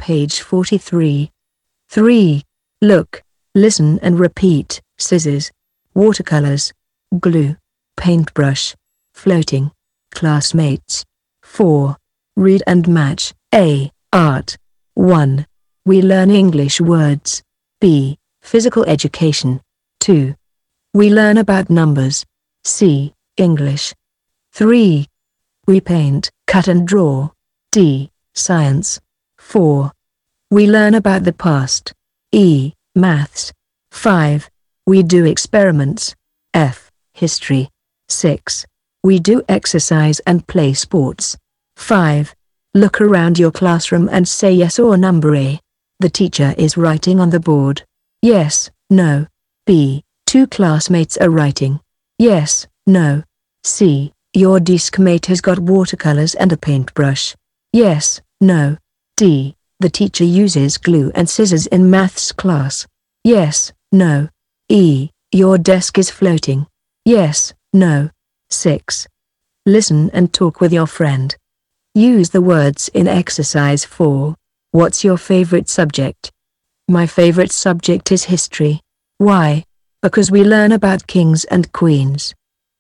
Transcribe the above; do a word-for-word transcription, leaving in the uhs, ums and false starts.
page forty-three. three. Look, listen and repeat. Scissors, watercolors, glue, paintbrush, floating, classmates. four. Read and match. A. Art. one. We learn English words. B. Physical education. two. We learn about numbers. C. English. three. We paint, cut and draw. D. Science. four. We learn about the past. E. Maths. five. We do experiments. F. History. six. We do exercise and play sports. five. Look around your classroom and say yes or number A. The teacher is writing on the board. Yes, no. B. Two classmates are writing. Yes, no. C. Your desk mate has got watercolors and a paintbrush. Yes, no. D. The teacher uses glue and scissors in maths class. Yes, no. E. Your desk is floating. Yes, no. six. Listen and talk with your friend. Use the words in exercise four. What's your favorite subject? My favorite subject is history. Why? Because we learn about kings and queens.